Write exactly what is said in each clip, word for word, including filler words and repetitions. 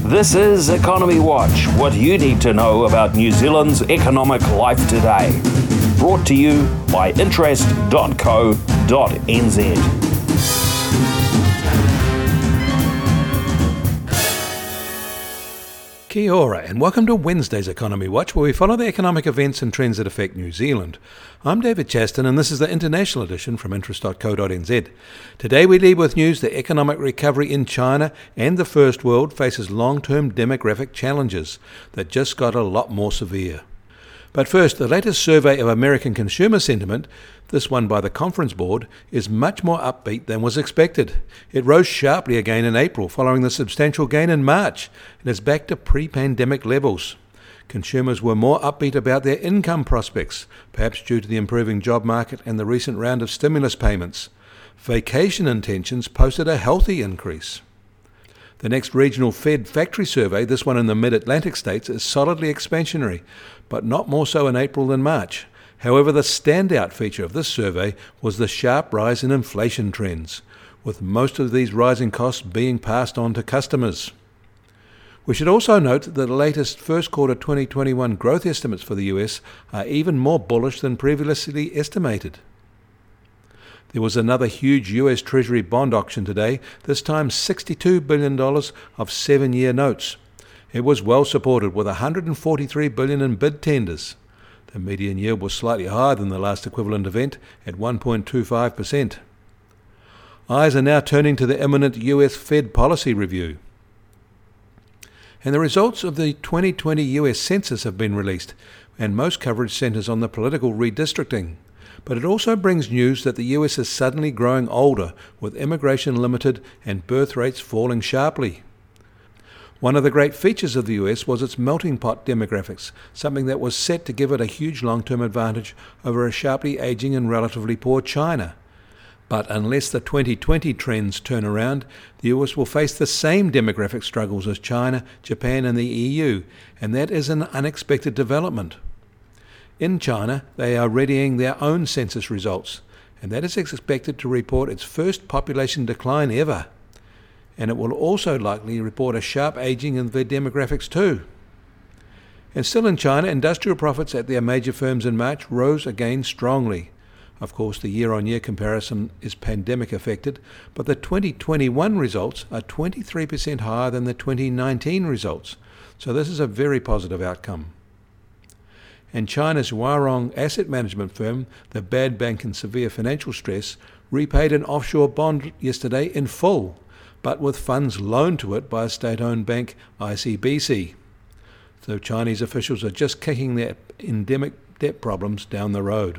This is Economy Watch, what you need to know about New Zealand's economic life today. Brought to you by interest dot co dot n z. Kia ora, and welcome to Wednesday's Economy Watch, where we follow the economic events and trends that affect New Zealand. I'm David Chaston, and this is the international edition from interest dot co dot n z. Today we lead with news that economic recovery in China and the First World faces long-term demographic challenges that just got a lot more severe. But first, the latest survey of American consumer sentiment, this one by the Conference Board, is much more upbeat than was expected. It rose sharply again in April, following the substantial gain in March, and is back to pre-pandemic levels. Consumers were more upbeat about their income prospects, perhaps due to the improving job market and the recent round of stimulus payments. Vacation intentions posted a healthy increase. The next regional Fed factory survey, this one in the mid-Atlantic states, is solidly expansionary, but not more so in April than March. However, the standout feature of this survey was the sharp rise in inflation trends, with most of these rising costs being passed on to customers. We should also note that the latest first quarter twenty twenty-one growth estimates for the U S are even more bullish than previously estimated. There was another huge U S Treasury bond auction today, this time sixty-two billion dollars of seven-year notes. It was well supported with one hundred forty-three billion dollars in bid tenders. The median yield was slightly higher than the last equivalent event at one point two five percent. Eyes are now turning to the imminent U S Fed policy review. And the results of the twenty twenty U S Census have been released, and most coverage centres on the political redistricting. But it also brings news that the U S is suddenly growing older, with immigration limited and birth rates falling sharply. One of the great features of the U S was its melting pot demographics, something that was set to give it a huge long-term advantage over a sharply aging and relatively poor China. But unless the twenty twenty trends turn around, the U S will face the same demographic struggles as China, Japan and the E U, and that is an unexpected development. In China, they are readying their own census results, and that is expected to report its first population decline ever. And it will also likely report a sharp aging in their demographics too. And still in China, industrial profits at their major firms in March rose again strongly. Of course, the year-on-year comparison is pandemic affected, but the twenty twenty-one results are twenty-three percent higher than the twenty nineteen results. So this is a very positive outcome. And China's Huarong asset management firm, the bad bank in severe financial stress, repaid an offshore bond yesterday in full, but with funds loaned to it by a state-owned bank, I C B C. So Chinese officials are just kicking their endemic debt problems down the road.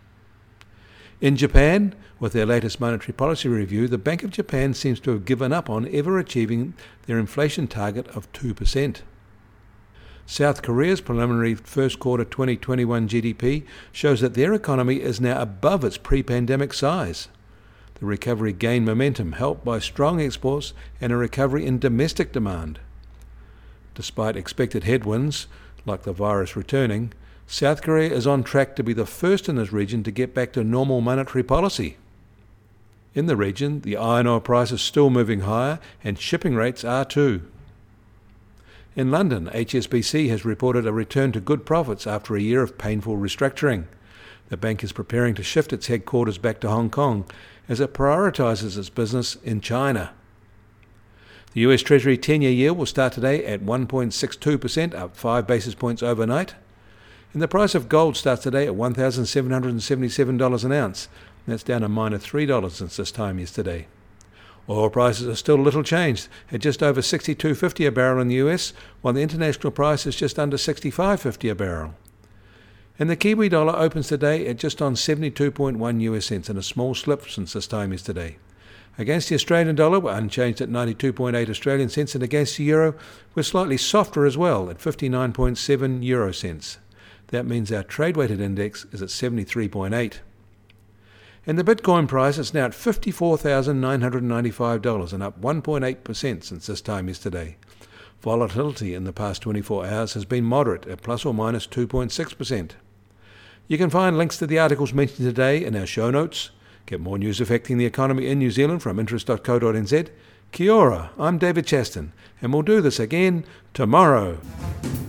In Japan, with their latest monetary policy review, the Bank of Japan seems to have given up on ever achieving their inflation target of two percent. South Korea's preliminary first quarter twenty twenty-one G D P shows that their economy is now above its pre-pandemic size. The recovery gained momentum, helped by strong exports and a recovery in domestic demand. Despite expected headwinds, like the virus returning, South Korea is on track to be the first in this region to get back to normal monetary policy. In the region, the iron ore price is still moving higher, and shipping rates are too. In London, H S B C has reported a return to good profits after a year of painful restructuring. The bank is preparing to shift its headquarters back to Hong Kong as it prioritises its business in China. The U S Treasury ten-year yield will start today at one point six two percent, up five basis points overnight. And the price of gold starts today at one thousand seven hundred seventy-seven dollars an ounce. That's down a minor three dollars since this time yesterday. Oil prices are still little changed, at just over sixty-two fifty a barrel in the U S, while the international price is just under sixty-five fifty a barrel. And the Kiwi dollar opens today at just on seventy-two point one U S cents, and a small slip since this time yesterday. Against the Australian dollar, we're unchanged at ninety-two point eight Australian cents, and against the euro, we're slightly softer as well at fifty-nine point seven euro cents. That means our trade-weighted index is at seventy-three point eight. And the Bitcoin price is now at fifty-four thousand nine hundred ninety-five dollars, and up one point eight percent since this time yesterday. Volatility in the past twenty-four hours has been moderate at plus or minus two point six percent. You can find links to the articles mentioned today in our show notes. Get more news affecting the economy in New Zealand from interest dot co dot n z. Kia ora, I'm David Chaston, and we'll do this again tomorrow.